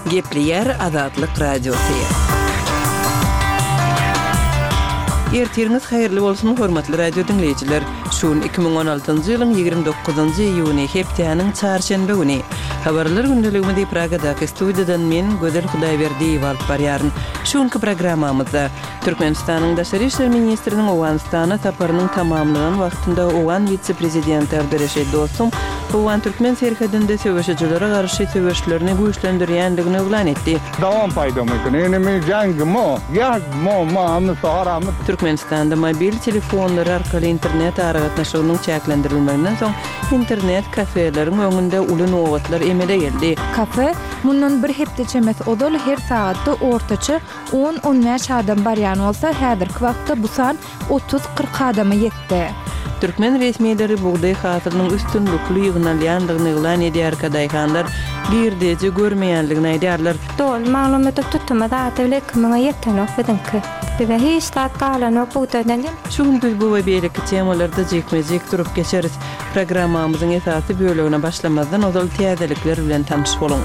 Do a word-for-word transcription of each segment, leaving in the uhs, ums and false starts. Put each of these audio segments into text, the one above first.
Gepli yer Azatlyk Radiosu. Ertiriniz hayırlı bolsun hormatly radio dinleyijiler. Şuun iki bin on altyncı ýylyň ýygrimi dokuzynjy iýuny hepdeniň çarşembe güni. Habarlar gündeliginde Pragadaky studiýadan men Gödel Hudaýberdiýew alyp barýaryn. Şuňky programmamyzda Türkmenistanyň Daşary işler ministriniň Owganistana saparynyň tamamlanan wagtynda Owgan vitse-prezidenti Abdurreşid Dostum Owgan Türkmen serhedinde söwüşçilere garşy söwüşlerini güýçlendirýändigini öňden etdi. Dawam paýdamyk, enemi jangmy, ýagmy, mamy saramy. Türkmenistanda mobil telefonlar arkaly internet aragatnaşygynyň çäklendirilmesinden soň internet kafeleriň öňünde uly nowatlar emele geldi. Kafe mundan bir hepdeçe emas, odal her saatda ortaça on on beş adam barýan bolsa, häzirki wagtda bu san otuz kırk adama ýetdi. Türkmen resmiýetleri buğday hasylynyň üstünlikli ýygnalýandygyny elan edýär kadaýhanlar girdeje görmeýänligini aýdýarlar. Dol maglumaty tutmada atyle kimine ýetmek bidenki. Bize hiç saat galanok buğdaydan. Şuňdy bu we beýleki temalarda jekmejek durup geçeriz. Programmamyzyň esasy bölügine başlamazdan ozal täzelikler bilen tanış bolun.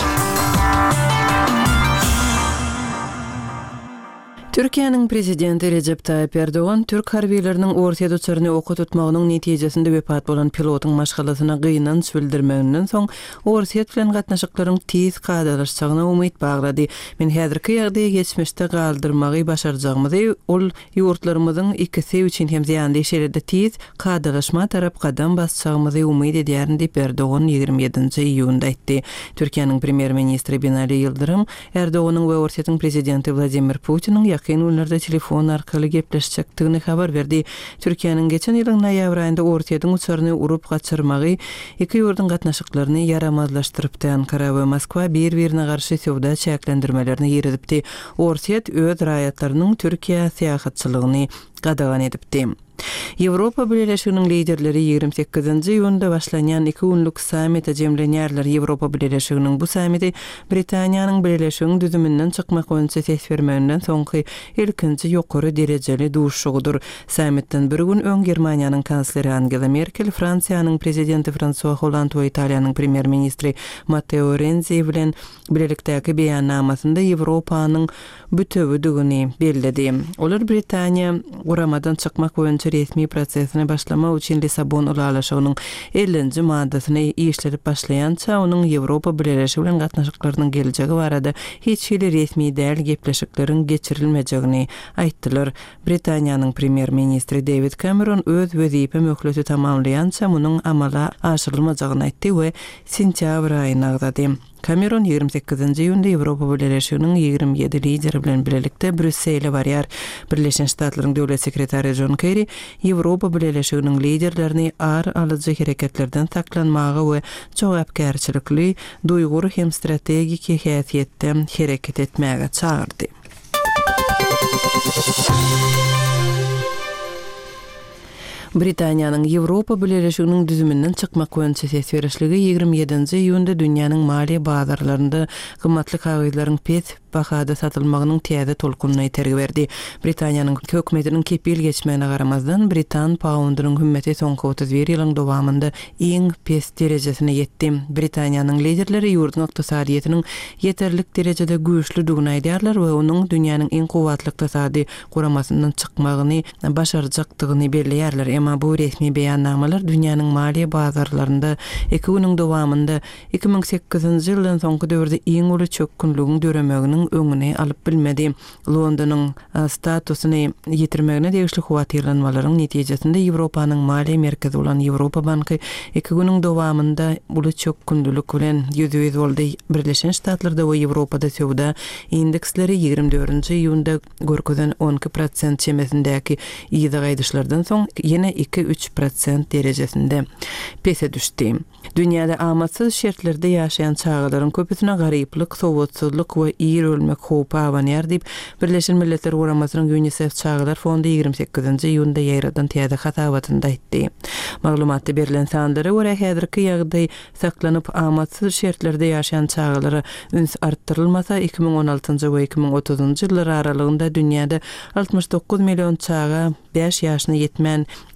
Türkiýanyň prezidenti Recep Tayyip Erdoğan Türk harbiýleriniň orta uçaryny oka tutmagynyň netijesinde wepat bolan pilotyň maşgalasyna gynanç bildirmegininden soň orta bilen gatnaşyklaryň tez gadalaşagyna umyt baglady. Men häzirki ýagdaýy geçmişde galdyrmagy başarjagymyzy, ol ýurtlarymyzyň ikisi üçin hem ziýanly şeýlerde tez gadalaşma tarap gadam basjagymyzy umyt edýärin diýip Erdoğan ýygrimi ýedinji iýunda aýtdy. Türkiýanyň premier ministri Binali Yıldırım Erdoğanyň we Ortaýa prezidenti Vladimir Putiniň ýakyn günlerde telefon arkaly gepleşjekdigini habar berdi. Türkiýanyň geçen ýylyň noýabr aýynda Ortaýadan uçaryny urup gaçyrmagy iki ýurdun gatnaşyklaryny yaramazlaşdyrypdy. Ankara we Moskwa bir-birine garşy sowda çäklendirmelerini ýeridipdi. Ortaýa öz raýatlarynyň Türkiýa syýahatçylygyny gadagan edipdi. Ýewropa Birleşiginiň liderleri ýygrimi sekizinji iýunda başlanýan iki günlük sammite jemlenýärler. Ýewropa Birleşiginiň bu sammiti Britaniýanyň Birleşigiň düzümünden çykmak öňçe ses bermegininden soňky ilkinji ýokary derejeli duşugydyr. Sammitden bir gün öň Germaniýanyň kansleri Angela Merkel, Fransiýanyň prezidenti François Hollande we Italiýanyň premier ministri Matteo Renzi bilen birlikdäki beýannamasynda Ýewropanyň bütewdigini belledi. Olar Britaniýa uramadan çykmak öňçe resmi prosesini başlama üçin Lisabon ulalaşygynyň ellinji maddasyny işlerip başlaýança onuň Ýewropa Birleşigi bilen gatnaşyklarynyň geljegi barada hiç hili resmi däl gepleşikleriň geçirilmejegini aýtdylar. Britaniýanyň premier ministri David Cameron öz wezipe möhleti tamamlaýança munyň amala aşyrylmajagyny aýtdy we sentýabr aýyna agdady. Cameron ýygrimi sekizinji iýunda Ýewropa Birleşiginiň ýygrimi ýedi lideri bilen birlikde Brüsselde barýar. Birleşen Ştatlaryň döwlet sekretary John Kerry Ýewropa Birleşiginiň liderlerini ar alyjy hereketlerden saklanmagy we jogapkärçilikli, duýgur hem strategik häsiýetde hereket etmäge çağırdy. Britaniýanyň Ýewropa Birleşiginiň düzümünden çykmak öňçe ses berişligi ýygrimi ýedinji iýunda dünýäniň maliýe bazarlarynda gymmatly kagaýlaryň pes bahada satylmagynyň täze tolkunyny tergi berdi. Britaniýanyň hökümetiniň kepil geçmegine garamazdan Britan poundynyň hümmeti soňky otuz bir ýylyň dowamında iň pes derejesine ýetdi. Britaniýanyň liderleri ýurdun ykdysadyetiniň ýeterlik derejede güýçlüdigini aýdýarlar we onuň dünýäniň iň gowatly ykdysady guramasyndan çykmagyny başarjakdygyny belleýärler. Ama bu resmi beýannamalar dünýäniň maliýe bazarlarynda iki güniň dowamında iki bin sekizinji ýyldan soňky döwürde iň uly çökünlügiň döremeginiň öňüne alyp bilmedi. Londonyň statusyny ýetirmegine degişli howatyrlanmalaryň netijesinde Ýewropanyň maliýe merkezi bolan Ýewropa banky iki güniň dowamında uly çökünlük bilen ýüzüýiz boldy. Birleşen Ştatlarda we Ýewropada sowda indeksleri ýygrimi dördünji iýunda görkezden on iki prosent çemesindäki ýyzy gaýdyşlardan soň ýene iki üç prosent derejesinde pese düşdi. Dünýäde amatsız şertlerde ýaşaýan çağalaryň köpüsine garyplyk, sowatsızlyk we ýer ölmek howpy awanýar diýip Birleşen Milletler Guramasynyň UNICEF çağalar fondy ýygrimi sekizinji iýunda ýaýradan täze hatabatynda aýtdy. Maglumatda berilen sanlara görä häzirki ýagdaý saklanyp amatsız şertlerde ýaşaýan çağalara üns artdyrylmasa iki bin on altynjy we iki bin otuzunjy ýyllar aralygynda dünýäde altmış dokuz million çağa beş ýaşyna ýetmän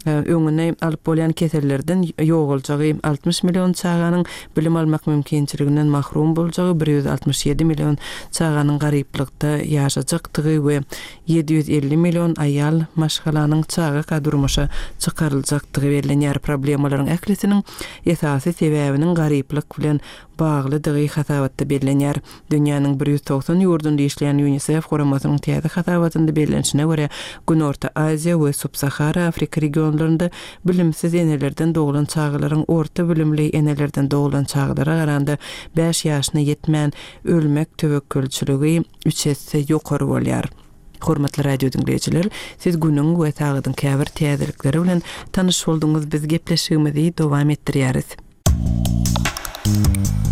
öňüne alyp bolan kesellerden ýogaljagy altmış million çağanyň bilim almak mümkinçiliginden mahrum boljagy bir yüz altmış ýedi million çağanyň garyplykda ýaşajakdygy we ýedi yüz elli million aýal maşgalanyň çağa kadurmuşa çykaryljakdygy berilen ýar problemalaryň ählisiniň esasy sebäbiniň garyplyk bilen baglydygy hasawatda berilen ýar. Dünýäniň bir yüz doksan ýurdunda işleýän UNICEF goramasynyň täze hasawatynda berilençine görä Günorta Aziýa we Subsahara Afrika regionlarynda bilimsiz enelerden doğulan çağlaryň orta bilimli enelerden doğulan çağlara garanda beş ýaşyna ýetmän ölmek töwekkülçiligi üç esse ýokary bolýar. Hormatly radio dinleyijiler, siz günüň we tagydyň käbir täzelikleri bilen tanyş bolduňyz, biz gepleşigimizi dowam etdirýäris.